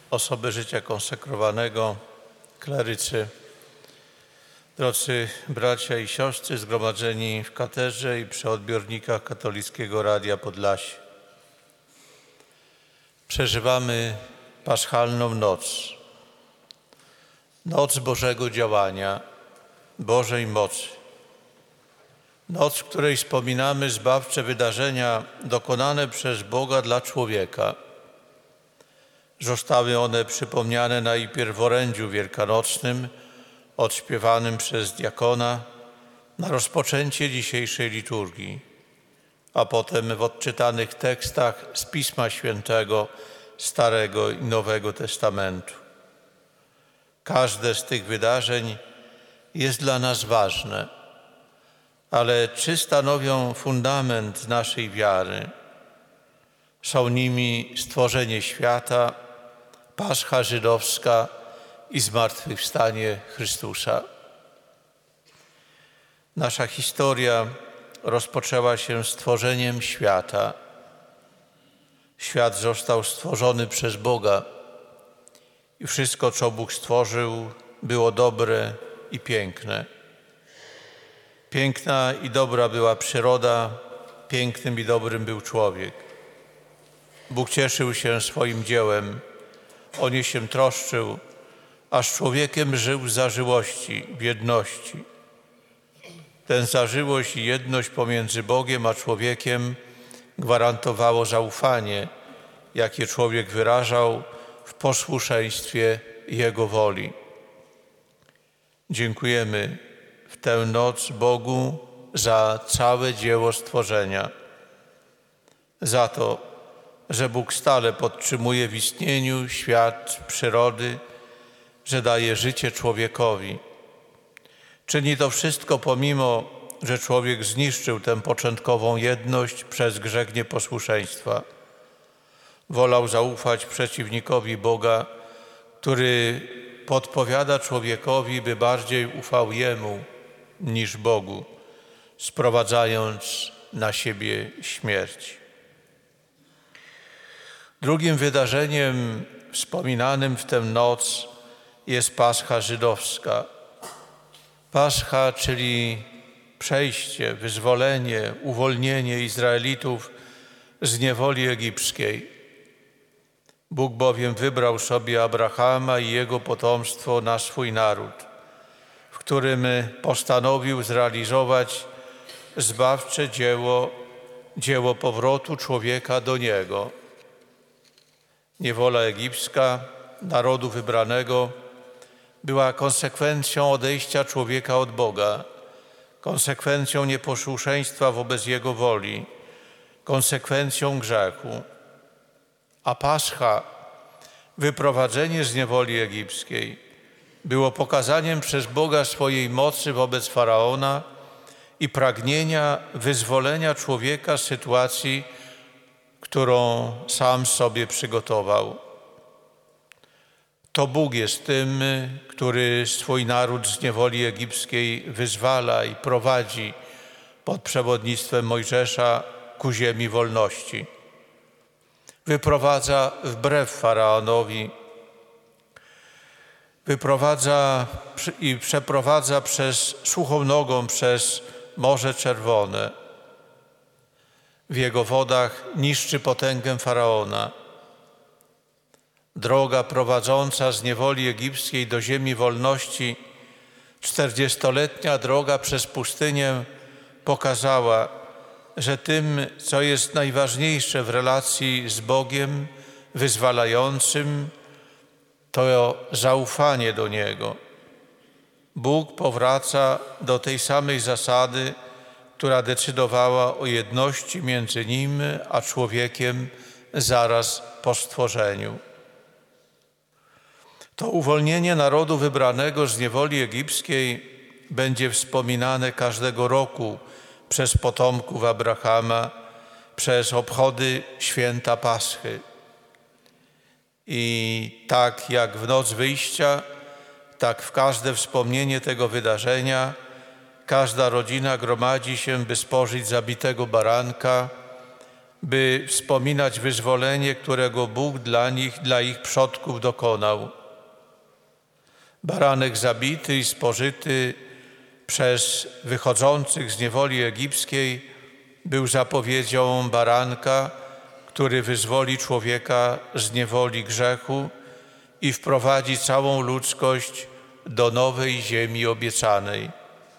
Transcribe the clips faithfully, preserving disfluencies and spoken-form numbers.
osoby życia konsekrowanego, klerycy, drodzy bracia i siostry zgromadzeni w katedrze i przy odbiornikach Katolickiego Radia Podlasie. Przeżywamy paschalną noc, noc Bożego działania, Bożej mocy. Noc, w której wspominamy zbawcze wydarzenia dokonane przez Boga dla człowieka. Zostały one przypomniane najpierw w orędziu wielkanocnym, odśpiewanym przez diakona na rozpoczęcie dzisiejszej liturgii, a potem w odczytanych tekstach z Pisma Świętego Starego i Nowego Testamentu. Każde z tych wydarzeń jest dla nas ważne, ale czy stanowią fundament naszej wiary? Są nimi stworzenie świata, Pascha żydowska i zmartwychwstanie Chrystusa. Nasza historia rozpoczęła się stworzeniem świata. Świat został stworzony przez Boga i wszystko, co Bóg stworzył, było dobre i piękne. Piękna i dobra była przyroda, pięknym i dobrym był człowiek. Bóg cieszył się swoim dziełem, o nie się troszczył, a z człowiekiem żył w zażyłości, w jedności. Tę zażyłość i jedność pomiędzy Bogiem a człowiekiem gwarantowało zaufanie, jakie człowiek wyrażał w posłuszeństwie Jego woli. Dziękujemy w tę noc Bogu za całe dzieło stworzenia, za to, że Bóg stale podtrzymuje w istnieniu świat przyrody, że daje życie człowiekowi. Czyni to wszystko pomimo, że człowiek zniszczył tę początkową jedność przez grzech nieposłuszeństwa. Wolał zaufać przeciwnikowi Boga, który podpowiada człowiekowi, by bardziej ufał Jemu niż Bogu, sprowadzając na siebie śmierć. Drugim wydarzeniem wspominanym w tę noc jest Pascha żydowska. Pascha, czyli przejście, wyzwolenie, uwolnienie Izraelitów z niewoli egipskiej. Bóg bowiem wybrał sobie Abrahama i jego potomstwo na swój naród, w którym postanowił zrealizować zbawcze dzieło, dzieło powrotu człowieka do Niego. Niewola egipska, narodu wybranego, była konsekwencją odejścia człowieka od Boga, konsekwencją nieposłuszeństwa wobec Jego woli, konsekwencją grzechu. A Pascha, wyprowadzenie z niewoli egipskiej, było pokazaniem przez Boga swojej mocy wobec Faraona i pragnienia wyzwolenia człowieka z sytuacji, którą sam sobie przygotował. To Bóg jest tym, który swój naród z niewoli egipskiej wyzwala i prowadzi pod przewodnictwem Mojżesza ku ziemi wolności. Wyprowadza wbrew Faraonowi, wyprowadza i przeprowadza przez suchą nogą przez Morze Czerwone. W jego wodach niszczy potęgę Faraona. Droga prowadząca z niewoli egipskiej do ziemi wolności, czterdziestoletnia droga przez pustynię pokazała, że tym, co jest najważniejsze w relacji z Bogiem wyzwalającym, to zaufanie do Niego. Bóg powraca do tej samej zasady, która decydowała o jedności między Nim a człowiekiem zaraz po stworzeniu. To uwolnienie narodu wybranego z niewoli egipskiej będzie wspominane każdego roku przez potomków Abrahama, przez obchody święta Paschy. I tak jak w noc wyjścia, tak w każde wspomnienie tego wydarzenia każda rodzina gromadzi się, by spożyć zabitego baranka, by wspominać wyzwolenie, którego Bóg dla nich, dla ich przodków dokonał. Baranek zabity i spożyty przez wychodzących z niewoli egipskiej był zapowiedzią baranka, który wyzwoli człowieka z niewoli grzechu i wprowadzi całą ludzkość do nowej ziemi obiecanej.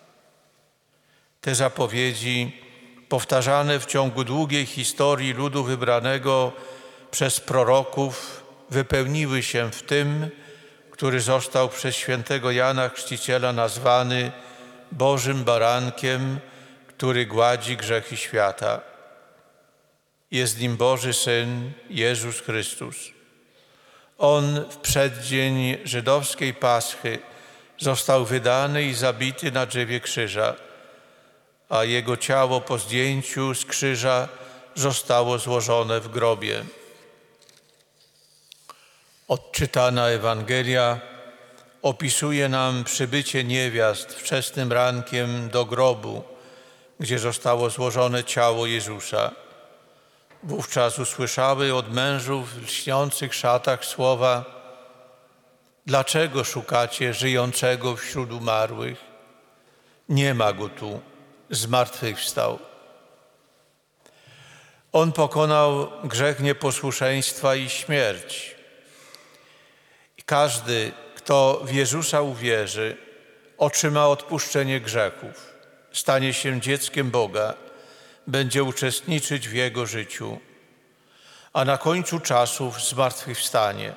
Te zapowiedzi, powtarzane w ciągu długiej historii ludu wybranego przez proroków, wypełniły się w tym, który został przez świętego Jana Chrzciciela nazwany Bożym Barankiem, który gładzi grzechy świata. Jest nim Boży Syn, Jezus Chrystus. On w przeddzień żydowskiej Paschy został wydany i zabity na drzewie krzyża, a Jego ciało po zdjęciu z krzyża zostało złożone w grobie. Odczytana Ewangelia opisuje nam przybycie niewiast wczesnym rankiem do grobu, gdzie zostało złożone ciało Jezusa. Wówczas usłyszały od mężów w lśniących szatach słowa: dlaczego szukacie żyjącego wśród umarłych? Nie ma Go tu, zmartwychwstał. On pokonał grzech nieposłuszeństwa i śmierć. I każdy, kto w Jezusa uwierzy, otrzyma odpuszczenie grzechów, stanie się dzieckiem Boga, będzie uczestniczyć w Jego życiu, a na końcu czasów zmartwychwstanie.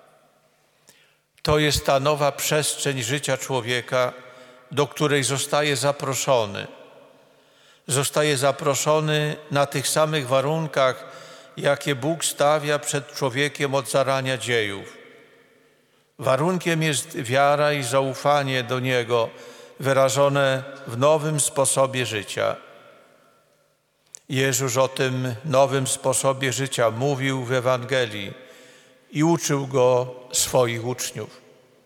To jest ta nowa przestrzeń życia człowieka, do której zostaje zaproszony. Zostaje zaproszony na tych samych warunkach, jakie Bóg stawia przed człowiekiem od zarania dziejów. Warunkiem jest wiara i zaufanie do Niego, wyrażone w nowym sposobie życia. Jezus o tym nowym sposobie życia mówił w Ewangelii i uczył go swoich uczniów.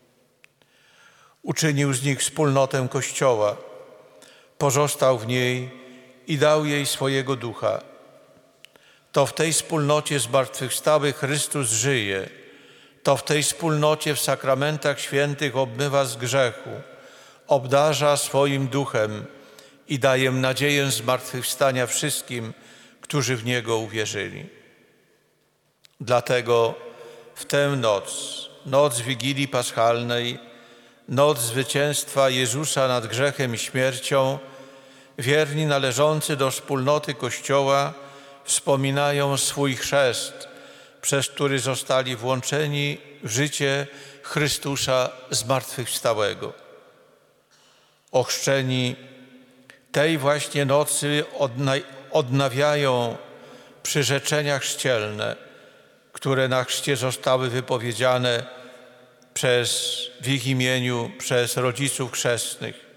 Uczynił z nich wspólnotę Kościoła, pozostał w niej i dał jej swojego ducha. To w tej wspólnocie zmartwychwstały Chrystus żyje. To w tej wspólnocie w sakramentach świętych obmywa z grzechu, obdarza swoim duchem i daje nadzieję zmartwychwstania wszystkim, którzy w Niego uwierzyli. Dlatego w tę noc, noc Wigilii Paschalnej, noc zwycięstwa Jezusa nad grzechem i śmiercią, wierni należący do wspólnoty Kościoła wspominają swój chrzest, przez który zostali włączeni w życie Chrystusa zmartwychwstałego. Ochrzczeni tej właśnie nocy odna- odnawiają przyrzeczenia chrzcielne, które na chrzcie zostały wypowiedziane przez, w ich imieniu przez rodziców chrzestnych.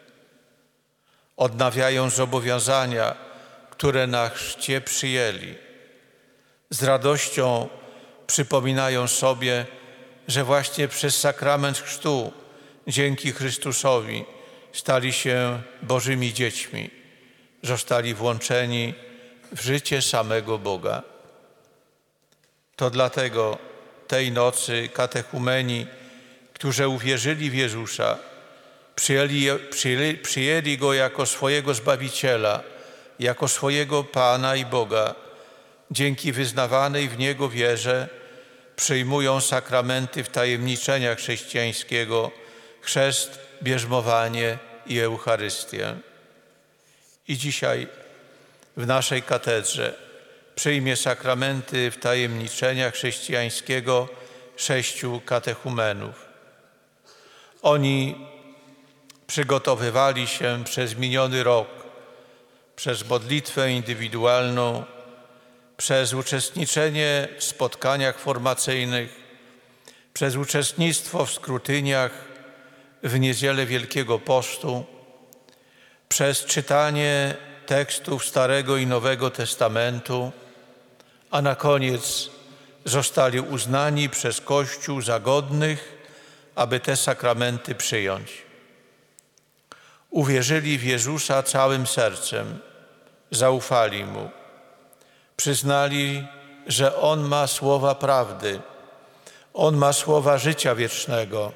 Odnawiają zobowiązania, które na chrzcie przyjęli. Z radością przypominają sobie, że właśnie przez sakrament chrztu, dzięki Chrystusowi, stali się Bożymi dziećmi, zostali włączeni w życie samego Boga. To dlatego tej nocy katechumeni, którzy uwierzyli w Jezusa, przyjęli, przyjęli, przyjęli Go jako swojego Zbawiciela, jako swojego Pana i Boga, dzięki wyznawanej w Niego wierze przyjmują sakramenty wtajemniczenia chrześcijańskiego, chrzest, bierzmowanie i Eucharystię. I dzisiaj w naszej katedrze przyjmie sakramenty wtajemniczenia chrześcijańskiego sześciu katechumenów. Oni przygotowywali się przez miniony rok, przez modlitwę indywidualną, przez uczestniczenie w spotkaniach formacyjnych, przez uczestnictwo w skrutyniach w niedzielę Wielkiego Postu, przez czytanie tekstów Starego i Nowego Testamentu, a na koniec zostali uznani przez Kościół za godnych, aby te sakramenty przyjąć. Uwierzyli w Jezusa całym sercem, zaufali Mu. przyznali, że On ma słowa prawdy, On ma słowa życia wiecznego,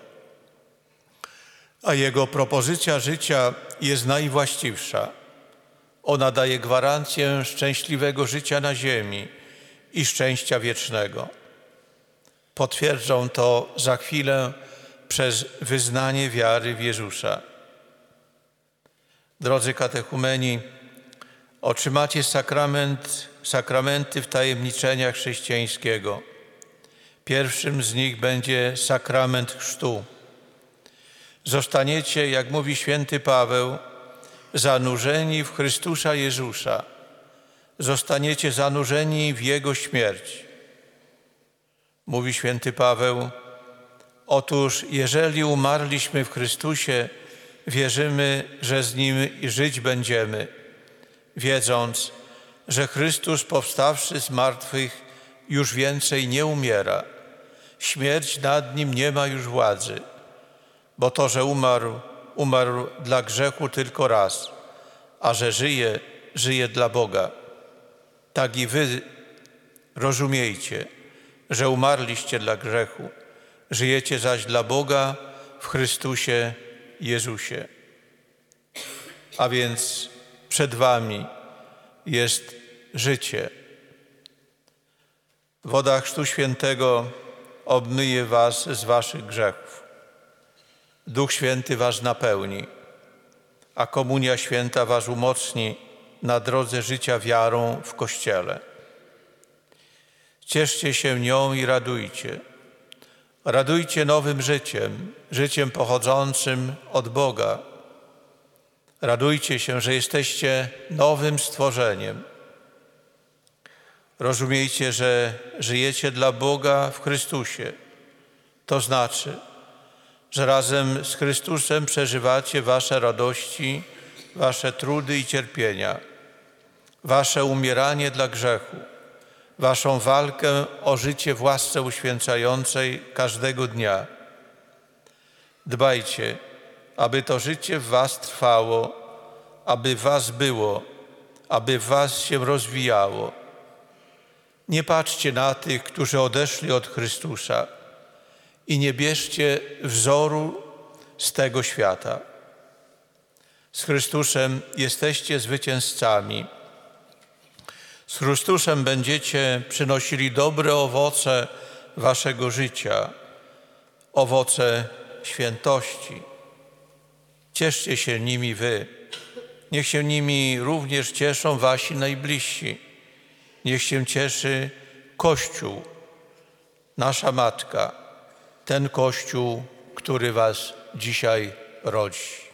a Jego propozycja życia jest najwłaściwsza. Ona daje gwarancję szczęśliwego życia na ziemi i szczęścia wiecznego. Potwierdzą to za chwilę przez wyznanie wiary w Jezusa. Drodzy katechumeni, otrzymacie sakrament, sakramenty wtajemniczenia chrześcijańskiego. Pierwszym z nich będzie sakrament chrztu. Zostaniecie, jak mówi święty Paweł, zanurzeni w Chrystusa Jezusa. Zostaniecie zanurzeni w Jego śmierć. Mówi święty Paweł, otóż jeżeli umarliśmy w Chrystusie, wierzymy, że z Nim żyć będziemy, wiedząc, że Chrystus powstawszy z martwych już więcej nie umiera. Śmierć nad Nim nie ma już władzy, bo to, że umarł, umarł dla grzechu tylko raz, a że żyje, żyje dla Boga. Tak i wy rozumiejcie, że umarliście dla grzechu, żyjecie zaś dla Boga w Chrystusie Jezusie. A więc przed wami jest życie. Woda Chrztu Świętego obmyje was z waszych grzechów. Duch Święty was napełni, a Komunia Święta was umocni na drodze życia wiarą w Kościele. Cieszcie się nią i radujcie. Radujcie nowym życiem, życiem pochodzącym od Boga. Radujcie się, że jesteście nowym stworzeniem. Rozumiejcie, że żyjecie dla Boga w Chrystusie. To znaczy, że razem z Chrystusem przeżywacie wasze radości, wasze trudy i cierpienia, wasze umieranie dla grzechu, waszą walkę o życie w łasce uświęcającej każdego dnia. Dbajcie, aby to życie w was trwało, aby w was było, aby w was się rozwijało. Nie patrzcie na tych, którzy odeszli od Chrystusa i nie bierzcie wzoru z tego świata. Z Chrystusem jesteście zwycięzcami. Z Chrystusem będziecie przynosili dobre owoce waszego życia, owoce świętości. Cieszcie się nimi wy. Niech się nimi również cieszą wasi najbliżsi. Niech się cieszy Kościół, nasza Matka, ten Kościół, który was dzisiaj rodzi.